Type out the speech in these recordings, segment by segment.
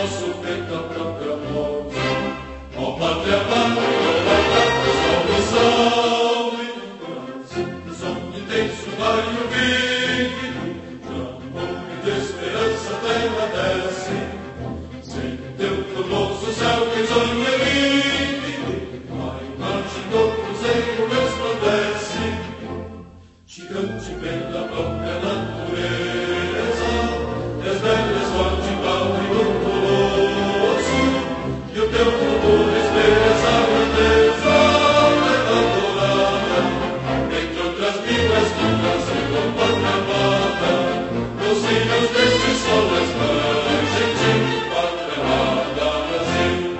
nosso peito a própria morte. Ó pátria, pátria, salve, salve, Brasil, som intenso, raio vívido, de amor e de esperança a terra desce. Sem teu formoso céu risonho e límpido, a imagem do cruzeiro resplandece, gigante pela própria natureza, e as velhas forte e do colosso, e o teu futuro espelha a grandeza adorada, entre outras mil escuras e com pátria amada, nos filhos deste sol resplandente, pátria amada Brasil.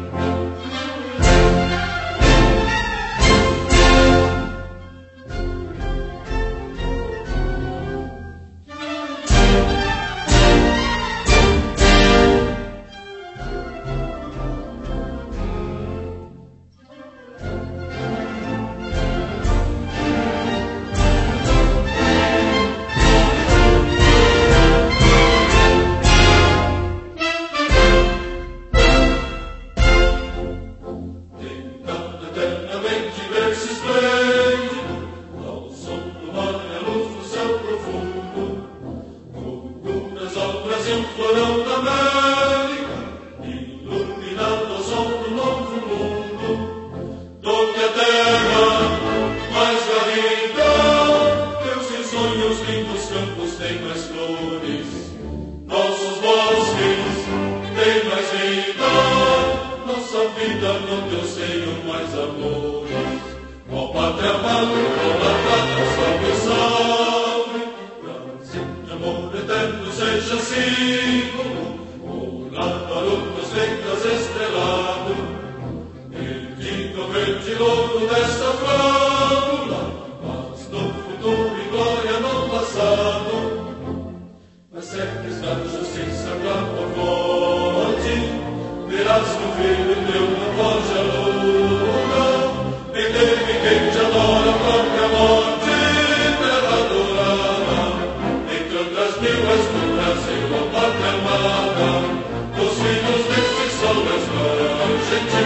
Tentando eternamente ver-se esplêndido, ao som do mar e a luz do céu profundo, fulguras ao Brasil, florão da América, iluminado ao sol do novo mundo. Toque a terra mais garrida, teus risonhos lindos campos têm mais flores, nossos bosques têm mais vida, nossa vida no teu seio mais amores. Ó pátria amada, idolatrada, salve, salve, Brasil de amor eterno seja símbolo, o lábaro dos ventas estrelado, erguido verde louro desta flâmula, mas no futuro e glória no passado. Mas é que está a justiça clamor forte, verás que o filho teu não foge à luta, nem teme quem te adora a própria morte, terra adorada, entre outras mil escuras e uma pátria amada, os filhos deste sol resplandente.